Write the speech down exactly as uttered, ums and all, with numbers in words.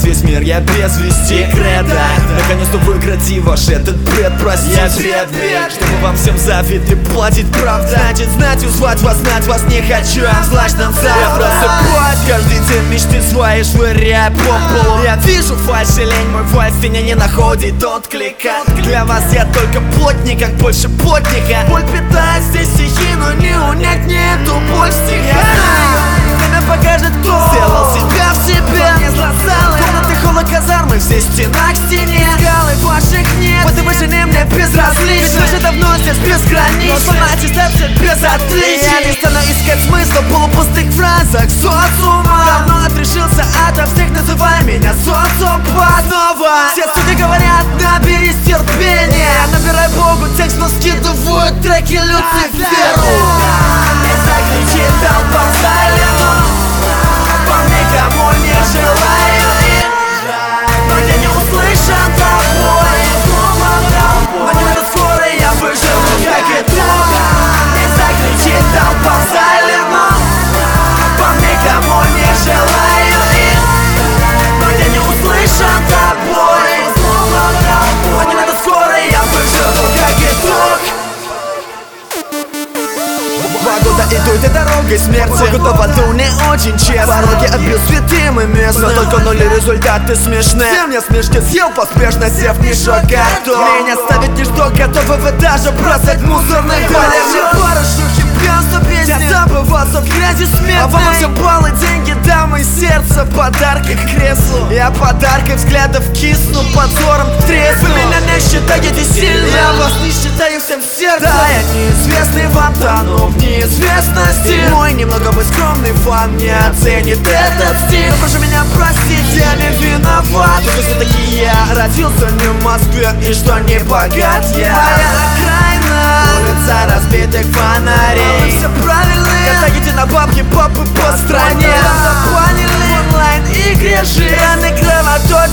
весь мир, я без вести кредо. Наконец-то выкрати ваш этот бред, простите. Я бедный, чтобы вам всем завидли платить правда. Значит знать, узвать вас, знать вас не хочу. Я злачным завтра. Я просыпаюсь каждый день, мечты свои швыряя по полу. Я вижу фальшь и лень, мой вальс меня не находит отклика. Для вас я только плотник, как больше плотника. Боль питает здесь стихи, но не унять мне эту боль в стихах. Время покажет, кто сделал себя в себе. Комнаты холла казармы, все стена к стене. Скалы ваших нет, вот и вы же не мне безразличны. Ведь вы же давно здесь безграничны. Но сломайте степся без отличий. Я не стану искать смысла в полупустых фразах социума. Давно отрешился ото всех, называй меня социопатова. Все суды говорят, наберись терпения. Я набираю Богу текст, но скидываю треки Люциферу. Не закричит толпа в зале, по никому не желаю им. Но я не услышан тобой. Но не надо скоро, я выживу как итог. Не закричит толпа в зале, по никому не желаю им. Но я не услышан тобой. Но не надо скоро, я выживу как итог. Два года иду этой дорогой смерти. Два года в аду не очень честно. Пороги оббил святым и местным, но только нули результаты смешны. Все мне смешки съел поспешно, сев в мешок картон. Меня ставить ничто, готовы вы даже бросать мусорный бак. Пару пьянство песни, я забывался в грязи смертной. А вам все баллы, деньги, дамы, сердце, подарки к креслу. Я подаркой взглядов кисну, подзором тресну. Вы меня не считаете сильным, я вас не считаю всем сердцем. Да, я неизвестный вам тону в неизвестности. Мой немного бы скромный фан не оценит этот стиль. Но прошу меня простить, я не виноват. Только все-таки я родился не в Москве, и что не богат я. Моя окраина, улица разбитых фонарей. Вы все правильные, катаете на бабки, попы по стране. В онлайн-игре жизнь, раны кровотой.